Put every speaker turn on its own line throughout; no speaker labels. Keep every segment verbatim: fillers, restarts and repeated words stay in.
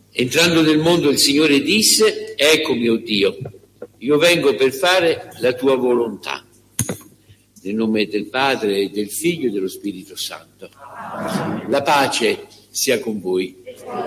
Entrando nel mondo il Signore disse: eccomi, o Dio, io vengo per fare la tua volontà. Nel nome del Padre, del Figlio e dello Spirito Santo. La pace sia con voi.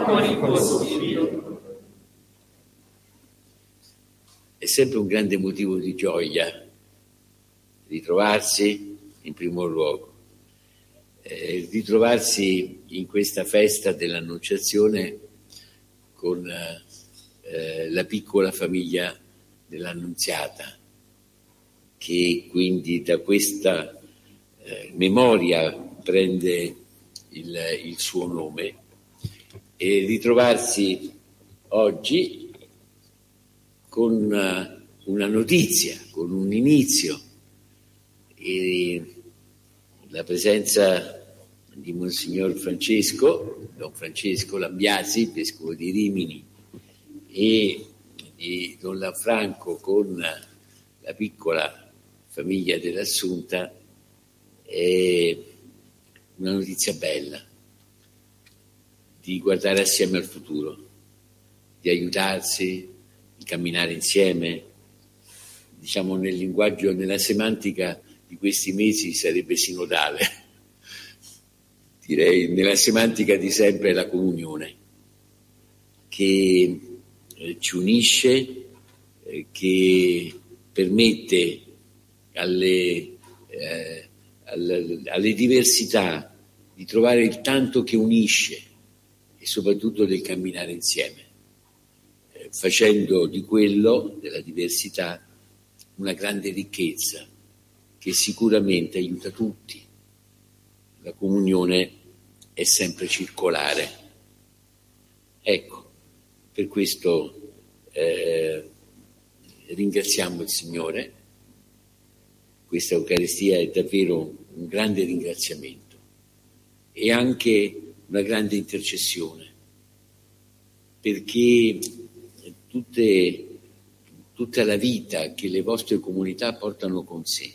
È sempre un grande motivo di gioia ritrovarsi in primo luogo, eh, ritrovarsi in questa festa dell'Annunciazione con eh, la piccola famiglia dell'Annunziata, che quindi da questa eh, memoria prende il, il suo nome, e ritrovarsi oggi con una, una notizia, con un inizio, e la presenza di Monsignor Francesco, Don Francesco Lambiasi, vescovo di Rimini, e di Don Lanfranco con la piccola famiglia dell'Assunta, è una notizia bella, di guardare assieme al futuro, di aiutarsi, di camminare insieme. Diciamo, nel linguaggio, nella semantica di questi mesi sarebbe sinodale, direi nella semantica di sempre la comunione, che eh, ci unisce, eh, che permette alle, eh, alle, alle diversità di trovare il tanto che unisce, e soprattutto del camminare insieme, eh, facendo di quello, della diversità, una grande ricchezza che sicuramente aiuta tutti. La comunione è sempre circolare. Ecco, per questo eh, ringraziamo il Signore. Questa Eucaristia è davvero un grande ringraziamento e anche una grande intercessione, perché tutte, tutta la vita che le vostre comunità portano con sé,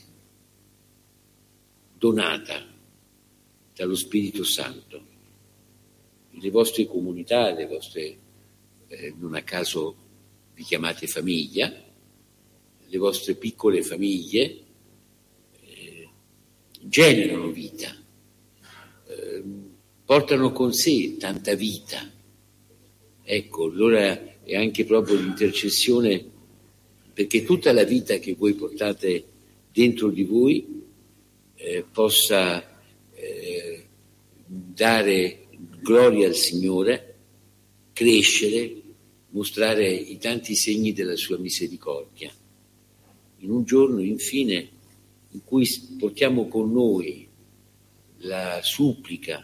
donata dallo Spirito Santo, le vostre comunità, le vostre, eh, non a caso vi chiamate famiglia, le vostre piccole famiglie eh, generano vita, eh, portano con sé tanta vita. Ecco, allora è anche proprio l'intercessione, perché tutta la vita che voi portate dentro di voi eh, possa eh, dare gloria al Signore, crescere, mostrare i tanti segni della sua misericordia. In un giorno, infine, in cui portiamo con noi la supplica,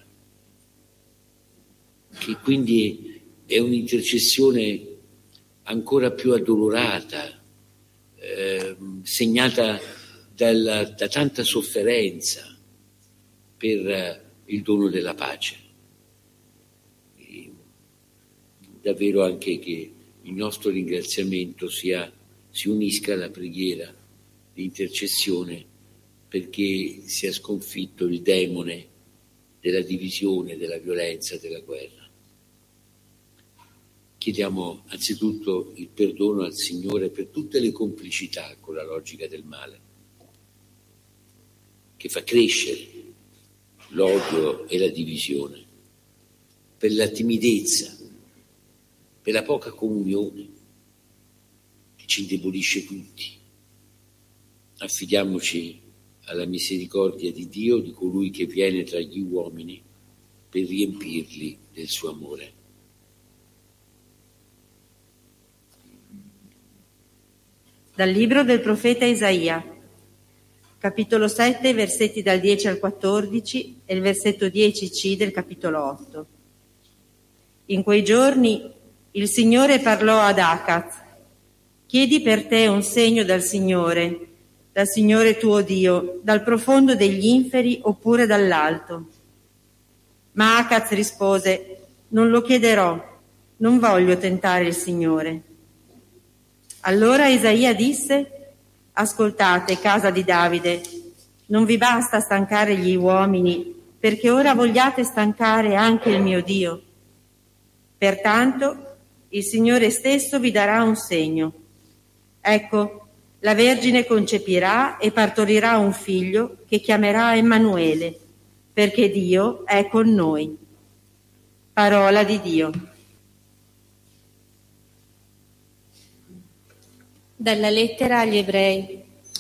che quindi è un'intercessione ancora più addolorata, eh, segnata dalla, da tanta sofferenza per eh, il dono della pace. E davvero anche che il nostro ringraziamento sia, si unisca alla preghiera di intercessione, perché sia sconfitto il demone della divisione, della violenza, della guerra. Chiediamo anzitutto il perdono al Signore per tutte le complicità con la logica del male, che fa crescere l'odio e la divisione, per la timidezza, per la poca comunione che ci indebolisce tutti. Affidiamoci alla misericordia di Dio, di colui che viene tra gli uomini per riempirli del suo amore.
Dal libro del profeta Isaia, capitolo sette, versetti dal dieci al quattordici e il versetto dieci C del capitolo otto. In quei giorni il Signore parlò ad Acaz: chiedi per te un segno dal Signore, dal Signore tuo Dio, dal profondo degli inferi oppure dall'alto. Ma Acaz rispose: non lo chiederò, non voglio tentare il Signore. Allora Isaia disse: ascoltate, casa di Davide, non vi basta stancare gli uomini, perché ora vogliate stancare anche il mio Dio. Pertanto il Signore stesso vi darà un segno. Ecco, la Vergine concepirà e partorirà un figlio che chiamerà Emanuele, perché Dio è con noi. Parola di Dio.
Dalla lettera agli Ebrei.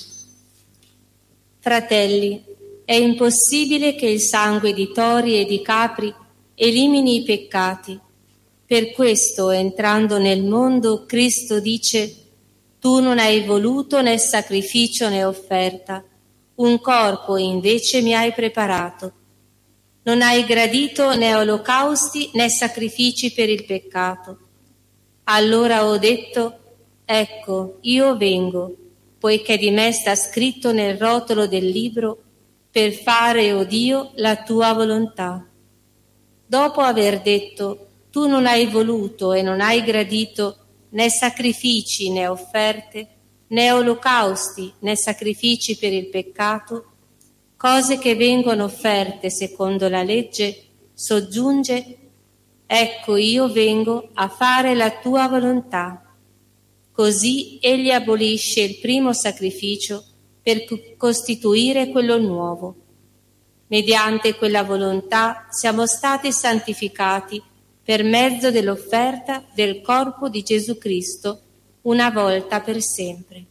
Fratelli, è impossibile che il sangue di tori e di capri elimini i peccati. Per questo, entrando nel mondo, Cristo dice: tu non hai voluto né sacrificio né offerta, un corpo invece mi hai preparato. Non hai gradito né olocausti né sacrifici per il peccato. Allora ho detto: ecco, io vengo, poiché di me sta scritto nel rotolo del libro, per fare, o Dio, la tua volontà. Dopo aver detto: tu non hai voluto e non hai gradito né sacrifici né offerte, né olocausti né sacrifici per il peccato, cose che vengono offerte secondo la legge, soggiunge: ecco, io vengo a fare la tua volontà. Così egli abolisce il primo sacrificio per costituire quello nuovo. Mediante quella volontà siamo stati santificati per mezzo dell'offerta del corpo di Gesù Cristo, una volta per sempre.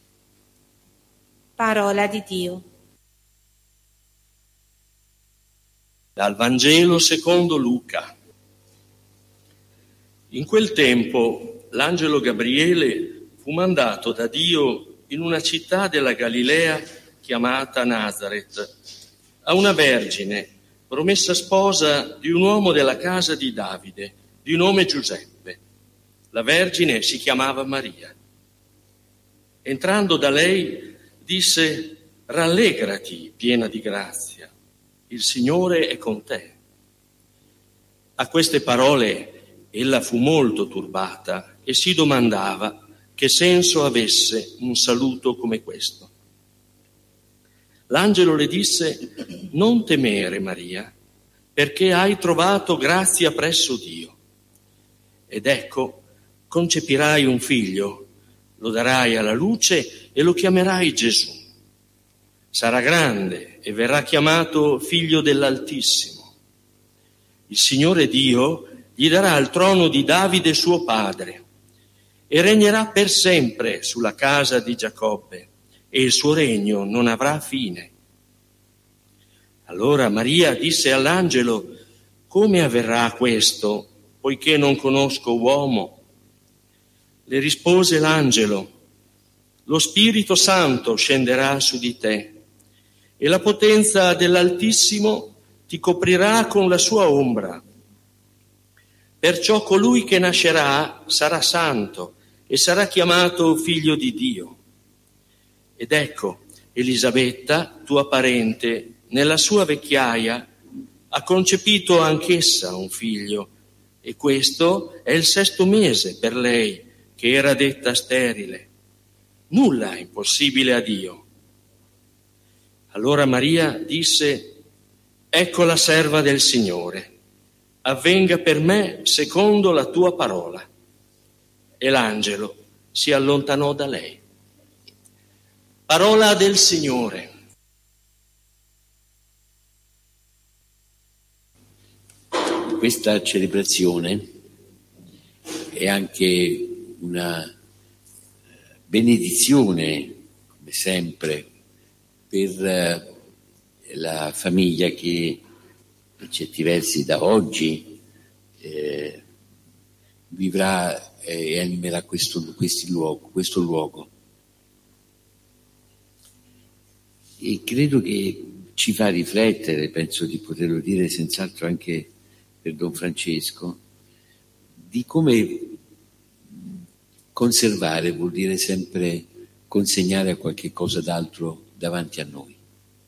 Parola di Dio.
Dal Vangelo secondo Luca. In quel tempo l'angelo Gabriele fu mandato da Dio in una città della Galilea chiamata Nazaret, a una vergine promessa sposa di un uomo della casa di Davide, di nome Giuseppe. La vergine si chiamava Maria. Entrando da lei disse: rallegrati, piena di grazia, il Signore è con te. A queste parole ella fu molto turbata e si domandava che senso avesse un saluto come questo. L'angelo le disse: non temere, Maria, perché hai trovato grazia presso Dio. Ed ecco, concepirai un figlio, lo darai alla luce e lo chiamerai Gesù. Sarà grande e verrà chiamato Figlio dell'Altissimo. Il Signore Dio gli darà il trono di Davide suo padre e regnerà per sempre sulla casa di Giacobbe, e il suo regno non avrà fine. Allora Maria disse all'angelo: come avverrà questo, poiché non conosco uomo? Le rispose l'angelo: lo Spirito Santo scenderà su di te e la potenza dell'Altissimo ti coprirà con la sua ombra. Perciò colui che nascerà sarà santo e sarà chiamato figlio di Dio. Ed ecco, Elisabetta, tua parente, nella sua vecchiaia ha concepito anch'essa un figlio, e questo è il sesto mese per lei, che era detta sterile. Nulla è impossibile a Dio. Allora Maria disse: ecco la serva del Signore, avvenga per me secondo la tua parola. E l'angelo si allontanò da lei. Parola del Signore.
Questa celebrazione è anche una benedizione, come sempre, per la famiglia che, per certi versi, da oggi eh, vivrà e animerà questo, questi luogo, questo luogo. E credo che ci fa riflettere, penso di poterlo dire senz'altro anche per Don Francesco, di come conservare vuol dire sempre consegnare a qualche cosa d'altro davanti a noi.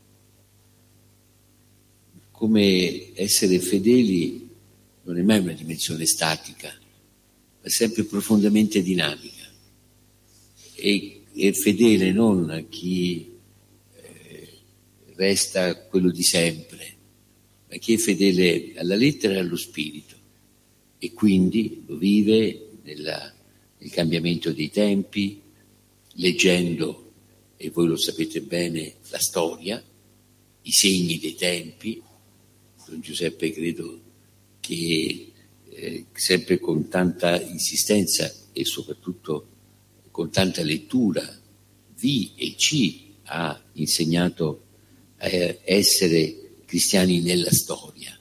Come essere fedeli non è mai una dimensione statica, ma sempre profondamente dinamica. E, e fedele non a chi eh, resta quello di sempre, ma chi è fedele alla lettera e allo spirito, e quindi lo vive nella, nel cambiamento dei tempi, leggendo, e voi lo sapete bene, la storia, i segni dei tempi. Don Giuseppe credo che eh, sempre con tanta insistenza e soprattutto con tanta lettura vi e ci ha insegnato a essere cristiani nella storia.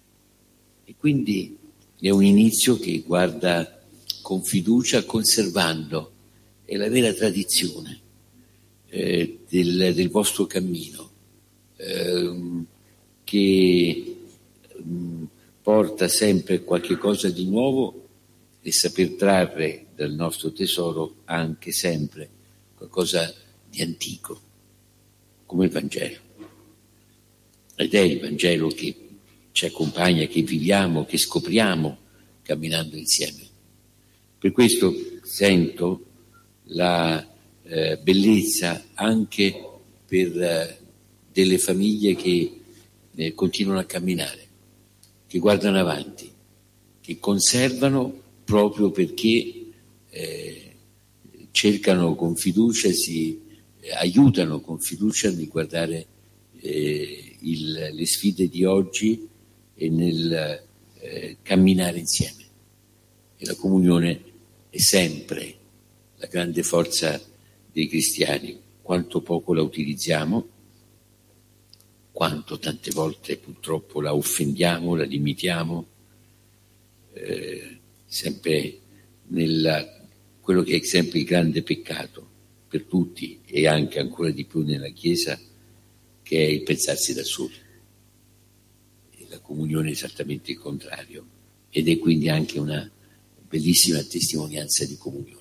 E quindi è un inizio che guarda con fiducia, conservando è la vera tradizione eh, del, del vostro cammino, ehm, che mh, porta sempre qualche cosa di nuovo e saper trarre dal nostro tesoro anche sempre qualcosa di antico, come il Vangelo. Ed è il Vangelo che ci accompagna, che viviamo, che scopriamo camminando insieme. Per questo sento la eh, bellezza anche per eh, delle famiglie che eh, continuano a camminare, che guardano avanti, che conservano proprio perché eh, cercano con fiducia, si eh, aiutano con fiducia di guardare eh, il, le sfide di oggi e nel eh, camminare insieme. E la comunione è sempre la grande forza dei cristiani, quanto poco la utilizziamo, quanto tante volte purtroppo la offendiamo, la limitiamo, eh, sempre nella, quello che è sempre il grande peccato per tutti e anche ancora di più nella Chiesa, che è il pensarsi da soli. E la comunione è esattamente il contrario, ed è quindi anche una bellissima testimonianza di comunione,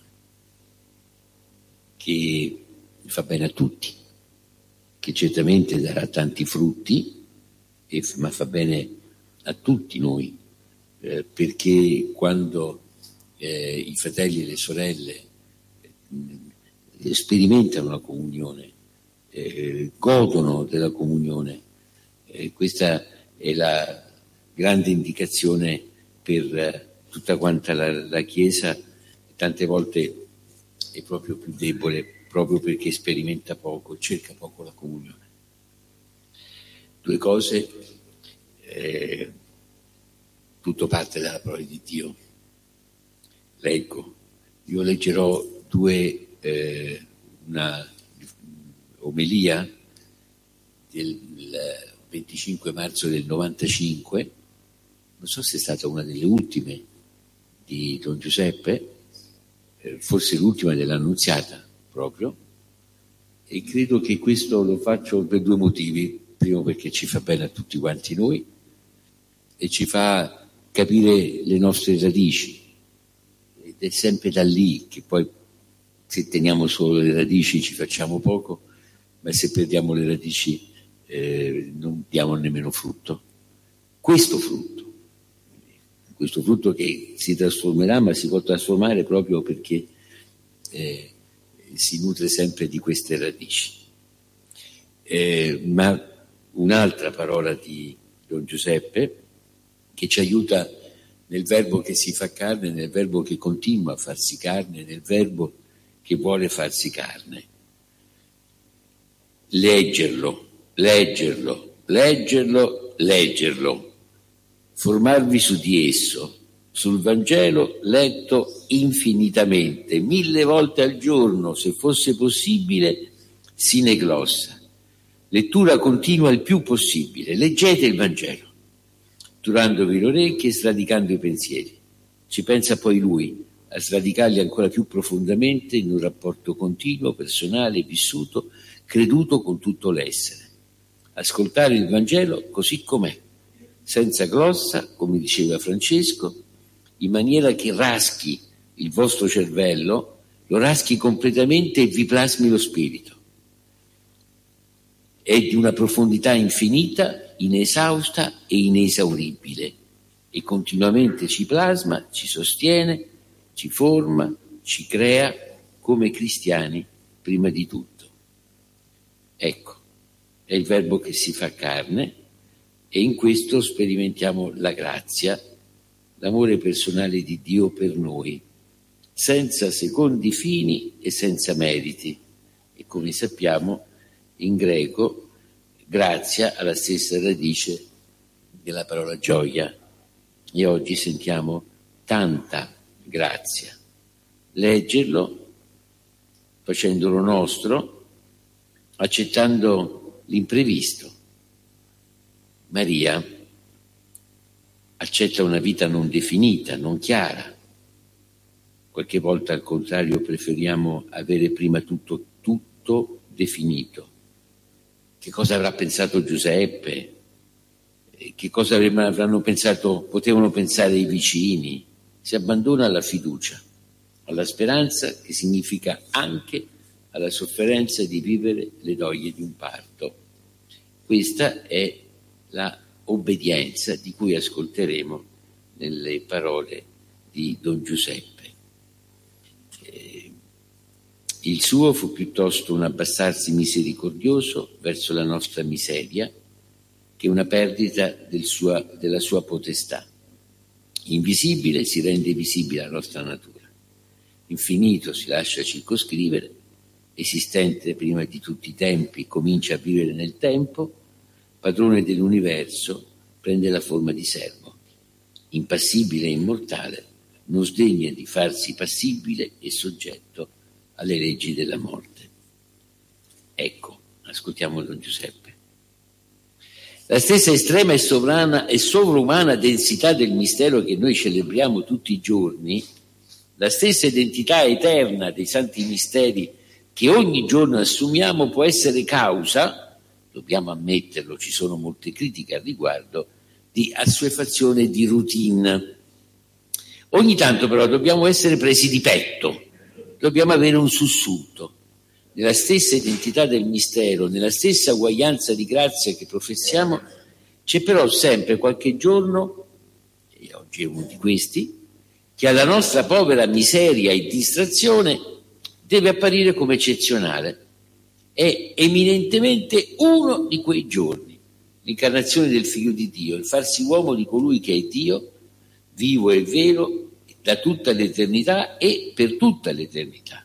che fa bene a tutti, che certamente darà tanti frutti, e, ma fa bene a tutti noi, eh, perché quando eh, i fratelli e le sorelle eh, sperimentano la comunione, eh, godono della comunione, eh, questa è la grande indicazione per eh, tutta quanta la, la Chiesa. Tante volte è proprio più debole, proprio perché sperimenta poco, cerca poco la comunione. Due cose, eh, tutto parte dalla parola di Dio. Leggo, io leggerò due, eh, una omelia del venticinque marzo del novantacinque, non so se è stata una delle ultime di Don Giuseppe, eh, forse l'ultima dell'Annunziata proprio, e credo che questo lo faccio per due motivi. Primo, perché ci fa bene a tutti quanti noi e ci fa capire le nostre radici, ed è sempre da lì che poi, se teniamo solo le radici ci facciamo poco, ma se perdiamo le radici eh, non diamo nemmeno frutto. Questo frutto, questo frutto che si trasformerà, ma si può trasformare proprio perché eh, si nutre sempre di queste radici. Eh, ma un'altra parola di Don Giuseppe che ci aiuta nel verbo che si fa carne, nel verbo che continua a farsi carne, nel verbo che vuole farsi carne. Leggerlo, leggerlo, leggerlo, leggerlo, formarvi su di esso, sul Vangelo letto infinitamente, mille volte al giorno, se fosse possibile, sine glossa. Lettura continua il più possibile. Leggete il Vangelo, turandovi le orecchie e sradicando i pensieri. Ci pensa poi lui a sradicarli ancora più profondamente in un rapporto continuo, personale, vissuto, creduto con tutto l'essere. Ascoltare il Vangelo così com'è, senza glossa, come diceva Francesco, in maniera che raschi il vostro cervello, lo raschi completamente e vi plasmi lo spirito. È di una profondità infinita, inesausta e inesauribile, e continuamente ci plasma, ci sostiene, ci forma, ci crea come cristiani prima di tutto. Ecco, è il verbo che si fa carne, e in questo sperimentiamo la grazia, l'amore personale di Dio per noi, senza secondi fini e senza meriti. E come sappiamo, in greco, grazia ha la stessa radice della parola gioia. E oggi sentiamo tanta grazia. Leggerlo, facendolo nostro, accettando l'imprevisto. Maria accetta una vita non definita, non chiara. Qualche volta al contrario preferiamo avere prima tutto, tutto definito. Che cosa avrà pensato Giuseppe? Che cosa avranno pensato, potevano pensare i vicini? Si abbandona alla fiducia, alla speranza, che significa anche alla sofferenza di vivere le doglie di un parto. Questa è la obbedienza di cui ascolteremo nelle parole di Don Giuseppe. Eh, il suo fu piuttosto un abbassarsi misericordioso verso la nostra miseria che una perdita del sua, della sua potestà. Invisibile si rende visibile la nostra natura. Infinito si lascia circoscrivere, esistente prima di tutti i tempi comincia a vivere nel tempo, padrone dell'universo prende la forma di servo. Impassibile e immortale, non sdegna di farsi passibile e soggetto alle leggi della morte. Ecco, ascoltiamo Don Giuseppe. La stessa estrema e sovrana e sovrumana densità del mistero che noi celebriamo tutti i giorni, la stessa identità eterna dei santi misteri che ogni giorno assumiamo può essere causa, dobbiamo ammetterlo, ci sono molte critiche al riguardo, di assuefazione e di routine. Ogni tanto però dobbiamo essere presi di petto, dobbiamo avere un sussulto. Nella stessa identità del mistero, nella stessa uguaglianza di grazia che professiamo, c'è però sempre qualche giorno, e oggi è uno di questi, che alla nostra povera miseria e distrazione deve apparire come eccezionale. È eminentemente uno di quei giorni, l'incarnazione del Figlio di Dio, il farsi uomo di colui che è Dio, vivo e vero, da tutta l'eternità e per tutta l'eternità.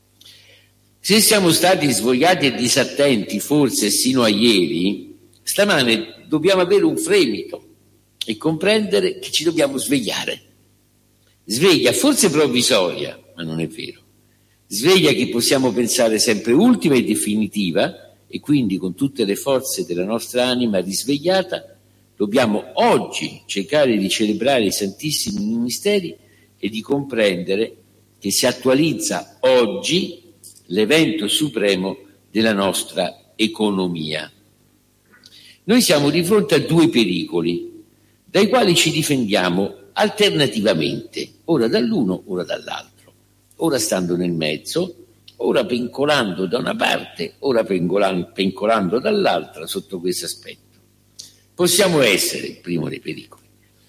Se siamo stati svogliati e disattenti, forse sino a ieri, stamane dobbiamo avere un fremito e comprendere che ci dobbiamo svegliare. Sveglia, forse provvisoria, ma non è vero. Sveglia che possiamo pensare sempre ultima e definitiva, e quindi con tutte le forze della nostra anima risvegliata, dobbiamo oggi cercare di celebrare i Santissimi Misteri e di comprendere che si attualizza oggi l'evento supremo della nostra economia. Noi siamo di fronte a due pericoli, dai quali ci difendiamo alternativamente, ora dall'uno, ora dall'altro, ora stando nel mezzo, ora pencolando da una parte, ora pencolando dall'altra sotto questo aspetto. Possiamo essere, il primo dei pericoli,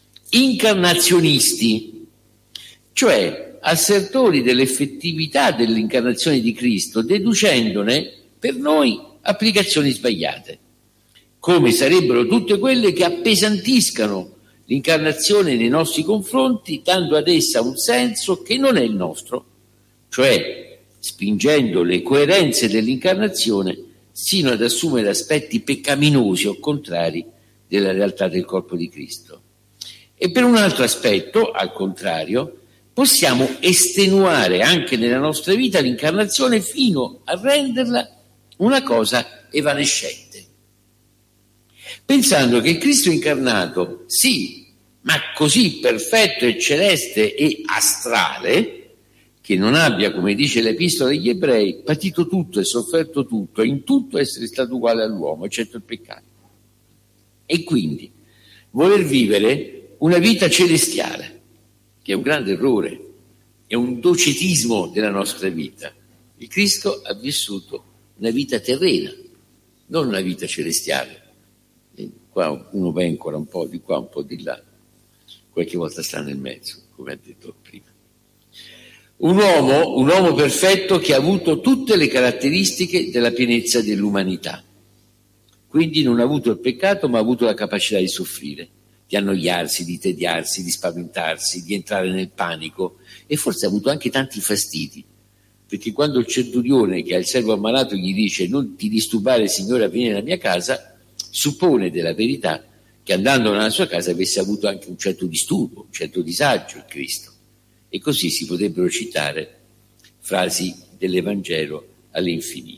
incarnazionisti, cioè assertori dell'effettività dell'incarnazione di Cristo, deducendone per noi applicazioni sbagliate, come sarebbero tutte quelle che appesantiscano l'incarnazione nei nostri confronti, dando ad essa un senso che non è il nostro, cioè spingendo le coerenze dell'incarnazione sino ad assumere aspetti peccaminosi o contrari della realtà del corpo di Cristo. E per un altro aspetto, al contrario, possiamo estenuare anche nella nostra vita l'incarnazione fino a renderla una cosa evanescente, pensando che il Cristo incarnato, sì, ma così perfetto e celeste e astrale, che non abbia, come dice l'Epistola agli Ebrei, patito tutto e sofferto tutto, e in tutto essere stato uguale all'uomo, eccetto il peccato. E quindi voler vivere una vita celestiale, che è un grande errore, è un docetismo della nostra vita. Il Cristo ha vissuto una vita terrena, non una vita celestiale. E qua uno pencola un po' di qua, un po' di là, qualche volta sta nel mezzo, come ha detto prima. Un uomo, un uomo perfetto che ha avuto tutte le caratteristiche della pienezza dell'umanità. Quindi non ha avuto il peccato, ma ha avuto la capacità di soffrire. di annoiarsi, di tediarsi, di spaventarsi, di entrare nel panico, e forse ha avuto anche tanti fastidi, perché quando il centurione che ha il servo ammalato gli dice non ti disturbare Signore a venire nella mia casa, suppone della verità che andando nella sua casa avesse avuto anche un certo disturbo, un certo disagio il Cristo. E così si potrebbero citare frasi dell'Evangelo all'infinito.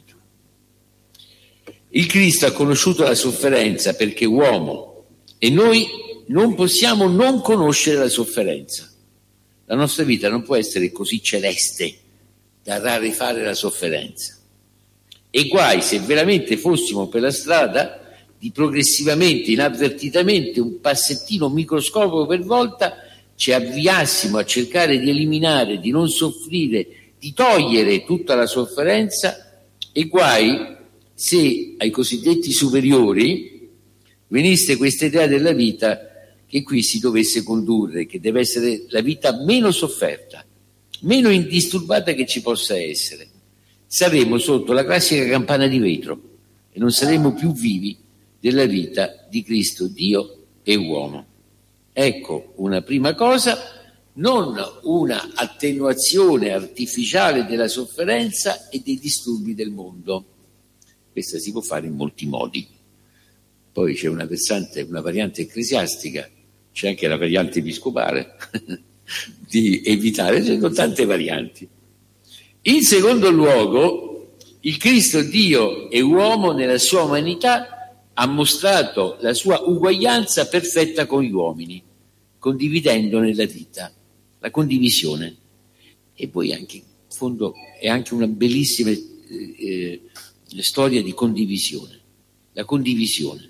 Il Cristo ha conosciuto la sofferenza perché è uomo, e noi non possiamo non conoscere la sofferenza. La nostra vita non può essere così celeste da rarefare la sofferenza. E guai se veramente fossimo per la strada di progressivamente, inavvertitamente, un passettino microscopico per volta, ci avviassimo a cercare di eliminare, di non soffrire, di togliere tutta la sofferenza, e guai se ai cosiddetti superiori venisse questa idea della vita che qui si dovesse condurre, che deve essere la vita meno sofferta, meno indisturbata che ci possa essere. Saremo sotto la classica campana di vetro e non saremo più vivi della vita di Cristo, Dio e uomo. Ecco una prima cosa, non una attenuazione artificiale della sofferenza e dei disturbi del mondo. Questa si può fare in molti modi. Poi c'è una versante, una variante ecclesiastica, c'è anche la variante episcopale di evitare, ci sono tante varianti. In secondo luogo, il Cristo Dio e uomo nella sua umanità ha mostrato la sua uguaglianza perfetta con gli uomini, condividendone la vita, la condivisione. E poi anche, in fondo, è anche una bellissima eh, storia di condivisione, la condivisione.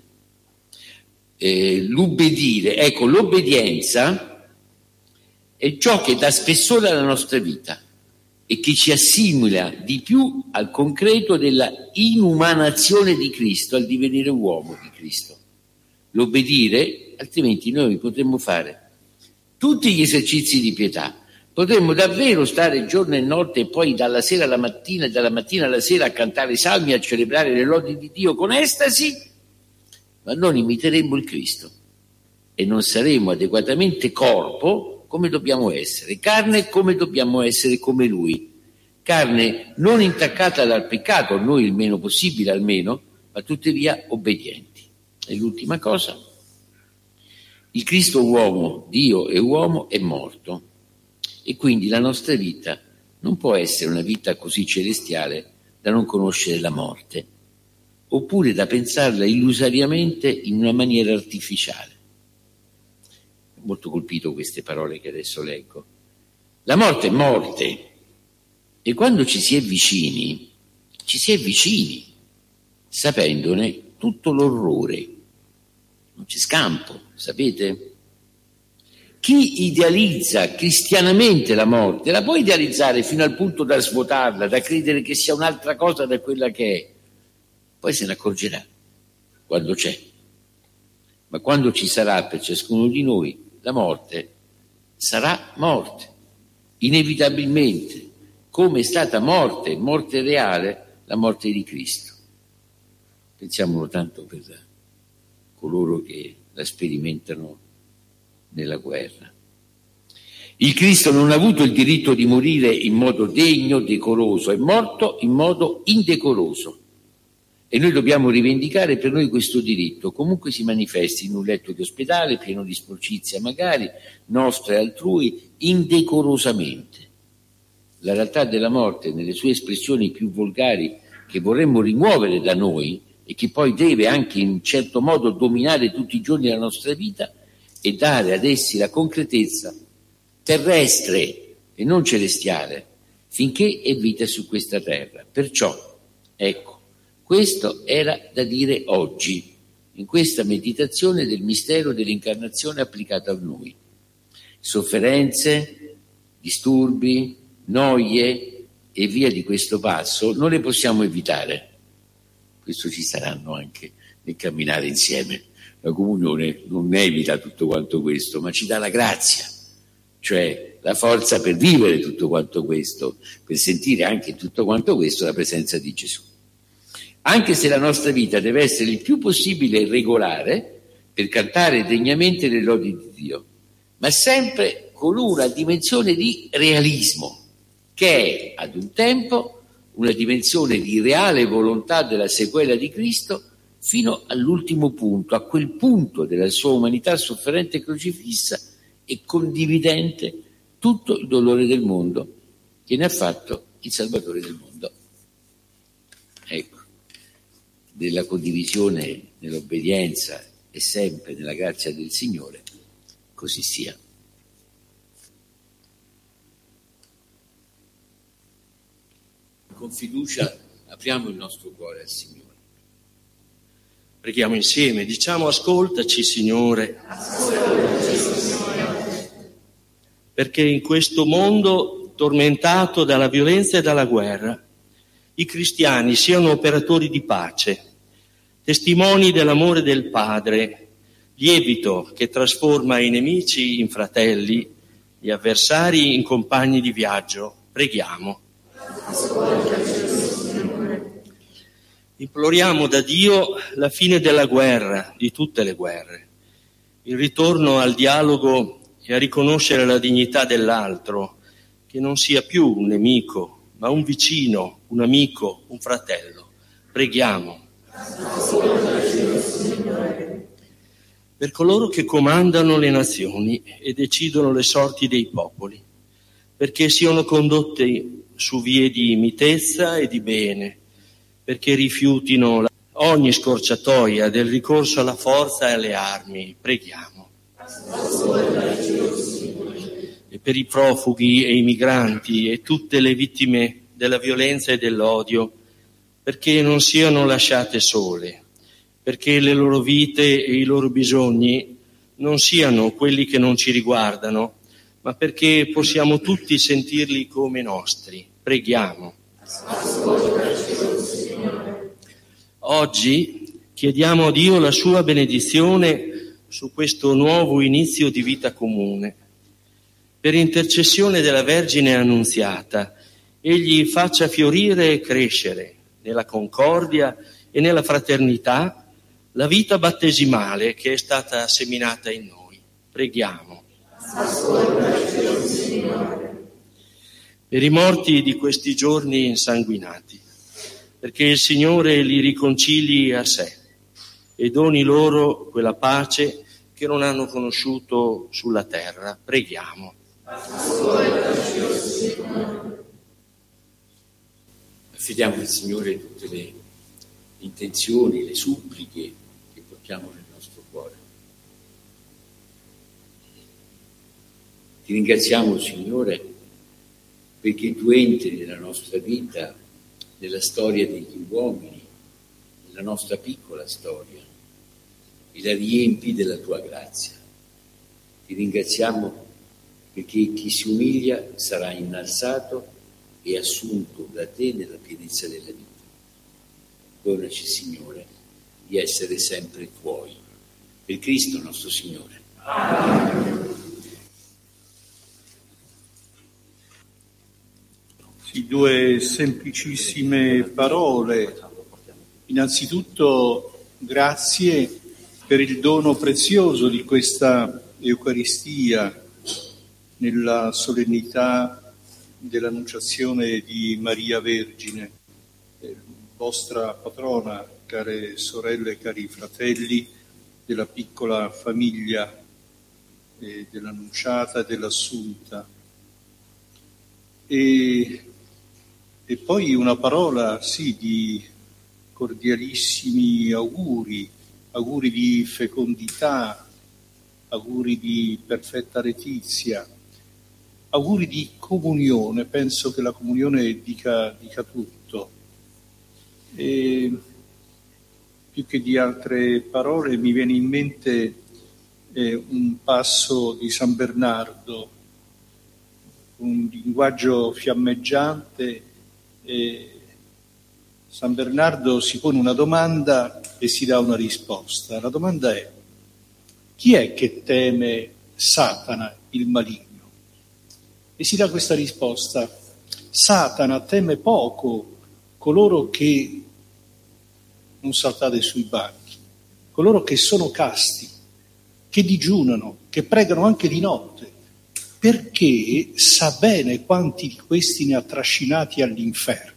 Eh, l'ubbidire, ecco, l'obbedienza è ciò che dà spessore alla nostra vita e che ci assimila di più al concreto della inumanazione di Cristo, al divenire uomo di Cristo. L'obbedire, altrimenti noi potremmo fare tutti gli esercizi di pietà, potremmo davvero stare giorno e notte e poi dalla sera alla mattina e dalla mattina alla sera a cantare salmi, a celebrare le lodi di Dio con estasi, ma non imiteremmo il Cristo e non saremo adeguatamente corpo come dobbiamo essere, carne come dobbiamo essere come Lui, carne non intaccata dal peccato, noi il meno possibile almeno, ma tuttavia obbedienti. E l'ultima cosa, il Cristo uomo, Dio e uomo, è morto, e quindi la nostra vita non può essere una vita così celestiale da non conoscere la morte, oppure da pensarla illusoriamente in una maniera artificiale. Molto colpito queste parole che adesso leggo. La morte è morte, e quando ci si è vicini, ci si è vicini, sapendone tutto l'orrore. Non c'è scampo, sapete? Chi idealizza cristianamente la morte la può idealizzare fino al punto da svuotarla, da credere che sia un'altra cosa da quella che è. Poi se ne accorgerà quando c'è. Ma quando ci sarà per ciascuno di noi la morte, sarà morte, inevitabilmente, come è stata morte, morte reale, la morte di Cristo. Pensiamolo tanto per coloro che la sperimentano nella guerra. Il Cristo non ha avuto il diritto di morire in modo degno, decoroso, è morto in modo indecoroso. E noi dobbiamo rivendicare per noi questo diritto, comunque si manifesti in un letto di ospedale, pieno di sporcizia magari, nostra e altrui, indecorosamente. La realtà della morte, nelle sue espressioni più volgari, che vorremmo rimuovere da noi, e che poi deve anche in un certo modo dominare tutti i giorni della nostra vita, e dare ad essi la concretezza terrestre e non celestiale, finché è vita su questa terra. Perciò, ecco, questo era da dire oggi, in questa meditazione del mistero dell'incarnazione applicata a noi. Sofferenze, disturbi, noie e via di questo passo non le possiamo evitare. Questo ci saranno anche nel camminare insieme. La comunione non evita tutto quanto questo, ma ci dà la grazia, cioè la forza per vivere tutto quanto questo, per sentire anche tutto quanto questo la presenza di Gesù. Anche se la nostra vita deve essere il più possibile regolare, per cantare degnamente le lodi di Dio, ma sempre con una dimensione di realismo, che è ad un tempo una dimensione di reale volontà della sequela di Cristo fino all'ultimo punto, a quel punto della sua umanità sofferente e crocifissa e condividente tutto il dolore del mondo, che ne ha fatto il Salvatore del mondo. Ecco, della condivisione nell'obbedienza e sempre nella grazia del Signore, così sia. Con fiducia apriamo il nostro cuore al Signore.
Preghiamo insieme, diciamo: ascoltaci, Signore.
Ascoltaci, Signore.
Perché in questo mondo tormentato dalla violenza e dalla guerra, i cristiani siano operatori di pace, testimoni dell'amore del Padre, lievito che trasforma i nemici in fratelli, gli avversari in compagni di viaggio. Preghiamo. Imploriamo da Dio la fine della guerra, di tutte le guerre, il ritorno al dialogo e a riconoscere la dignità dell'altro, che non sia più un nemico, ma un vicino, un amico, un fratello. Preghiamo. Per coloro che comandano le nazioni e decidono le sorti dei popoli, perché siano condotti su vie di mitezza e di bene, perché rifiutino ogni scorciatoia del ricorso alla forza e alle armi. Preghiamo. E per i profughi e i migranti e tutte le vittime della violenza e dell'odio, perché non siano lasciate sole, perché le loro vite e i loro bisogni non siano quelli che non ci riguardano, ma perché possiamo tutti sentirli come nostri. Preghiamo. Oggi chiediamo a Dio la sua benedizione su questo nuovo inizio di vita comune. Per intercessione della Vergine Annunziata, Egli faccia fiorire e crescere nella concordia e nella fraternità la vita battesimale che è stata seminata in noi. Preghiamo. Per i morti di questi giorni insanguinati, perché il Signore li riconcili a sé e doni loro quella pace che non hanno conosciuto sulla terra. Preghiamo.
Affidiamo al Signore tutte le intenzioni, le suppliche che portiamo nel nostro cuore. Ti ringraziamo, Signore, perché Tu entri nella nostra vita, nella storia degli uomini, nella nostra piccola storia, e la riempi della Tua grazia. Ti ringraziamo perché chi si umilia sarà innalzato e assunto da Te nella pienezza della vita. Donaci, Signore, di essere sempre Tuoi. Per Cristo nostro Signore. Amen.
Sì, due semplicissime parole. Innanzitutto grazie per il dono prezioso di questa Eucaristia nella solennità dell'Annunciazione di Maria Vergine, vostra patrona, care sorelle e cari fratelli della piccola famiglia eh, dell'Annunciata e dell'Assunta. E, e poi una parola, sì, di cordialissimi auguri, auguri di fecondità, auguri di perfetta letizia, auguri di comunione. Penso che la comunione dica, dica tutto. E più che di altre parole mi viene in mente eh, un passo di San Bernardo, un linguaggio fiammeggiante. Eh, San Bernardo si pone una domanda e si dà una risposta. La domanda è: chi è che teme Satana, il maligno? E si dà questa risposta: Satana teme poco coloro che, non saltate sui banchi, coloro che sono casti, che digiunano, che pregano anche di notte, perché sa bene quanti di questi ne ha trascinati all'inferno.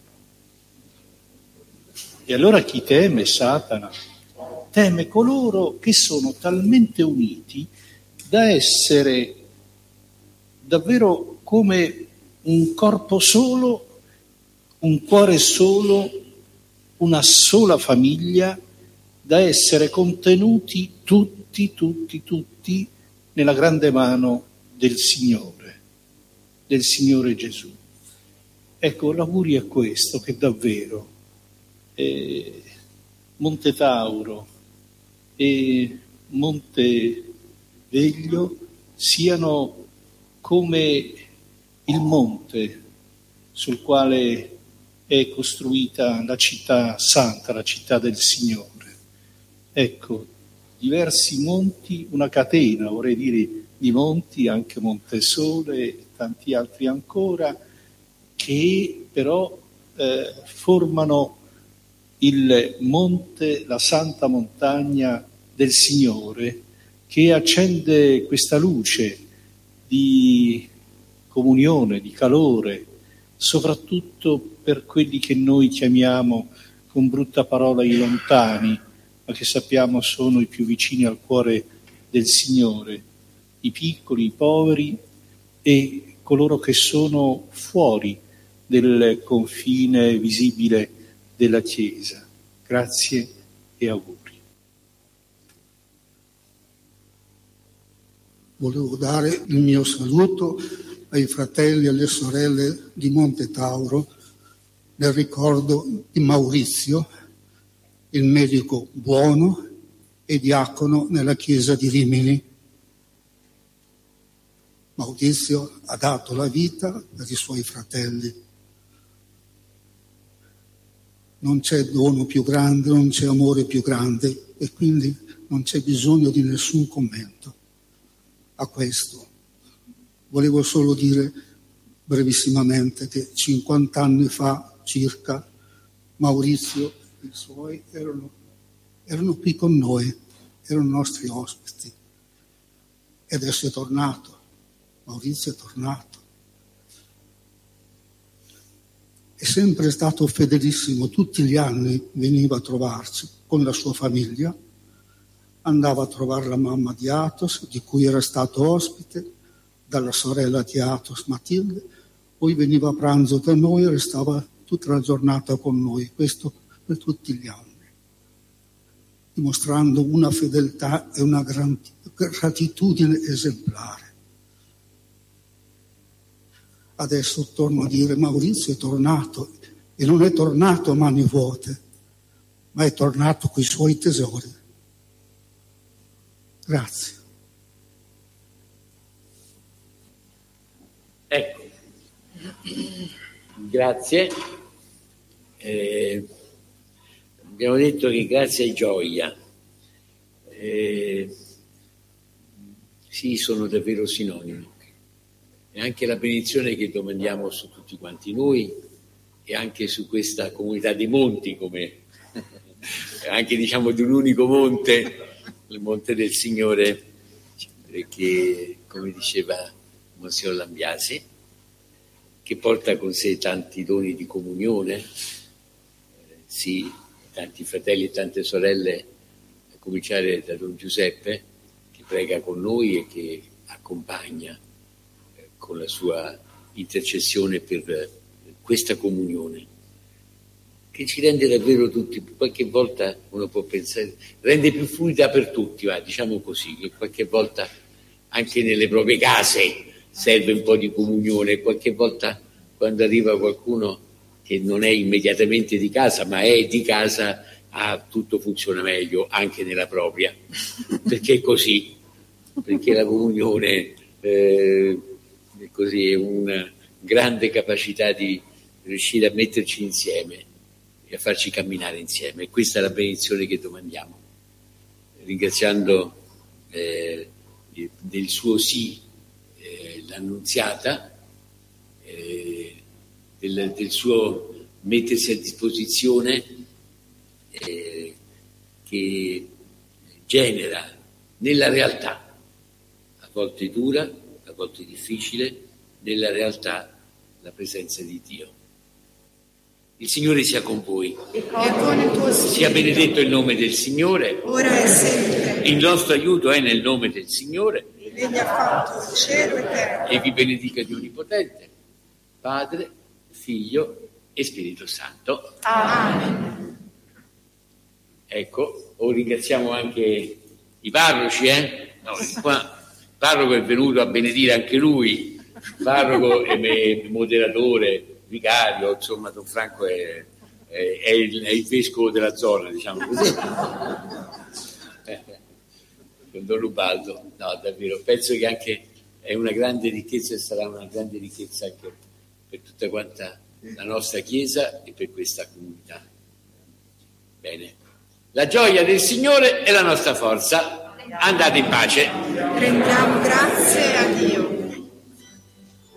E allora chi teme Satana? Teme coloro che sono talmente uniti da essere davvero come un corpo solo, un cuore solo, una sola famiglia, da essere contenuti tutti, tutti, tutti nella grande mano del Signore, del Signore Gesù. Ecco, l'augurio è questo, che davvero eh, Monte Tauro e Monte Veglio siano come il monte sul quale è costruita la città santa, la città del Signore. Ecco, diversi monti, una catena, vorrei dire, di monti, anche Montesole e tanti altri ancora, che però eh, formano il monte, la santa montagna del Signore, che accende questa luce di comunione, di calore, soprattutto per quelli che noi chiamiamo con brutta parola i lontani, ma che sappiamo sono i più vicini al cuore del Signore, i piccoli, i poveri e coloro che sono fuori del confine visibile della Chiesa. Grazie e auguri.
Volevo dare il mio saluto ai fratelli e alle sorelle di Monte Tauro nel ricordo di Maurizio, il medico buono e diacono nella chiesa di Rimini. Maurizio ha dato la vita per i suoi fratelli. Non c'è dono più grande, non c'è amore più grande e quindi non c'è bisogno di nessun commento a questo. Volevo solo dire brevissimamente che cinquanta anni fa circa Maurizio e i suoi erano, erano qui con noi, erano nostri ospiti e adesso è tornato. Maurizio è tornato. È sempre stato fedelissimo, tutti gli anni veniva a trovarci con la sua famiglia, andava a trovare la mamma di Athos, di cui era stato ospite, dalla sorella di Athos, Matilde, poi veniva a pranzo da noi e restava tutta la giornata con noi, questo per tutti gli anni, dimostrando una fedeltà e una gratitudine esemplare. Adesso torno a dire, Maurizio è tornato, e non è tornato a mani vuote, ma è tornato coi suoi tesori. Grazie.
Ecco, grazie. Eh, abbiamo detto che grazia è gioia. Eh, sì, sono davvero sinonimi. E anche la benedizione che domandiamo su tutti quanti noi e anche su questa comunità di monti, come anche diciamo di un unico monte, il Monte del Signore, che come diceva Monsignor Lambiasi, che porta con sé tanti doni di comunione, eh, sì, tanti fratelli e tante sorelle, a cominciare da Don Giuseppe, che prega con noi e che accompagna con la sua intercessione per questa comunione, che ci rende davvero tutti, qualche volta uno può pensare, rende più fluida per tutti, va, diciamo così, che qualche volta anche nelle proprie case serve un po' di comunione, qualche volta quando arriva qualcuno che non è immediatamente di casa, ma è di casa, ah, tutto funziona meglio anche nella propria, perché è così, perché la comunione eh, così è una grande capacità di riuscire a metterci insieme e a farci camminare insieme. E questa è la benedizione che domandiamo, ringraziando eh, del suo sì eh, l'annunziata, eh, del, del suo mettersi a disposizione eh, che genera nella realtà a volte dura, a volte difficile, nella realtà la presenza di Dio. Il Signore sia con voi.
E con il tuo spirito.
Sia benedetto il nome del Signore.
Ora e sempre.
Il nostro aiuto è nel nome del Signore.
Egli ha fatto cielo e terra.
E vi benedica Dio Onnipotente, Padre, Figlio e Spirito Santo.
Amen.
Ecco, o ringraziamo anche i parroci, eh? No, qua il parroco è venuto a benedire anche lui, parroco e moderatore, vicario, insomma Don Franco è, è, è, il, è il vescovo della zona, diciamo così. Con Don Ubaldo, no, davvero, penso che anche è una grande ricchezza e sarà una grande ricchezza anche per tutta quanta la nostra Chiesa e per questa comunità. Bene, la gioia del Signore è la nostra forza. Andate in pace.
Rendiamo grazie a Dio.